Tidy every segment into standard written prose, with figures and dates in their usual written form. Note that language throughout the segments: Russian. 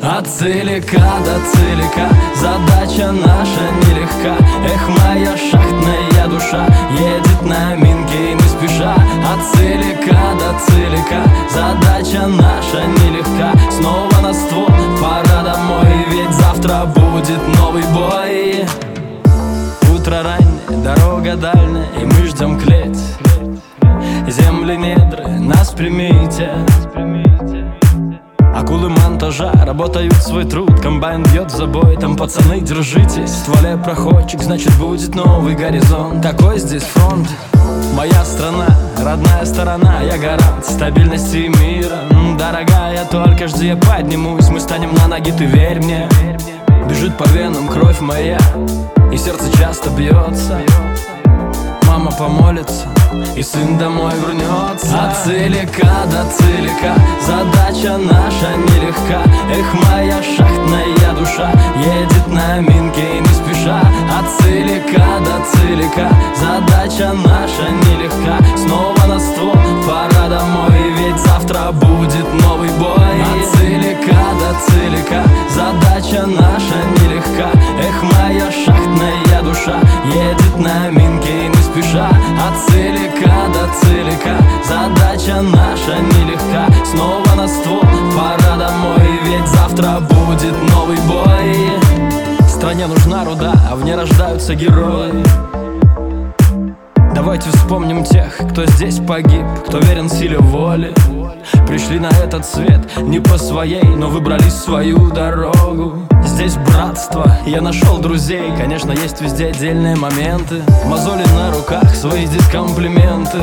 От целика до целика задача наша нелегка. Эх, моя шахтная душа едет на минке не спеша. От целика до целика задача наша нелегка. Снова на ствол, пора домой, ведь завтра будет новый бой. Утро раннее, дорога дальняя, и мы ждем клеть. Земли недры нас приметят. Акулы монтажа работают свой труд. Комбайн бьет в забой, там пацаны, держитесь. В стволе проходчик, значит будет новый горизонт. Такой здесь фронт. Моя страна, родная сторона, я гарант стабильности мира. Дорогая, только жди, я поднимусь. Мы станем на ноги, ты верь мне. Бежит по венам кровь моя, и сердце часто бьется. Мама помолится, и сын домой вернется. От целика до целика задача наша нелегка. Эх, моя шахтная душа едет на минке не спеша. От целика до целика задача наша нелегка. Снова на ствол, пора домой, ведь завтра будет новый бой. От целика до целика задача наша нелегка. Эх, моя шахтная душа едет на минке не спеша. От целика до целика задача наша нелегка. Снова на ствол, пора домой, ведь завтра будет новый бой. Стране нужна руда, а в ней рождаются герои. Давайте вспомним тех, кто здесь погиб, кто верен силе воли. Пришли на этот свет не по своей, но выбрали свою дорогу. Здесь братство, я нашел друзей. Конечно, есть везде отдельные моменты. Мозоли на руках, свои здесь комплименты.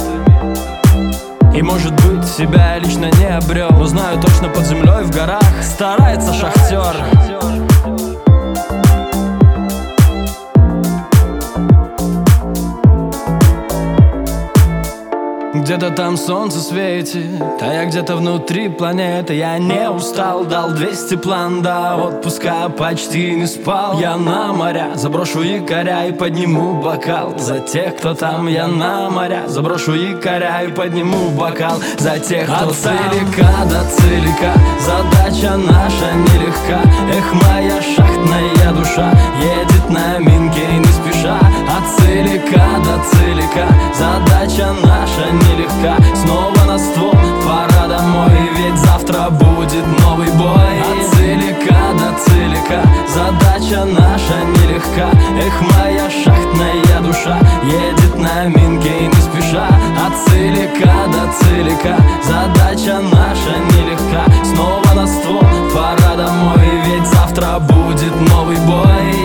И может быть себя я лично не обрел, но знаю точно, под землей в горах старается шахтер. Где-то там солнце светит, а я где-то внутри планеты. Я не устал, дал 200 план до отпуска, почти не спал. Я на моря заброшу якоря и подниму бокал за тех, кто там. Я на моря заброшу якоря и подниму бокал за тех, кто там. От целика до целика задача наша нелегка. Эх, моя шахтная душа едет на минке не спеша. От целика до целика задача наша нелегка. Снова на ствол, пора домой, ведь завтра будет новый бой. От целика до целика задача наша нелегка. Эх, моя шахтная душа едет на минке не спеша. От целика до целика задача наша нелегка. Снова на ствол, пора домой, ведь завтра будет новый бой.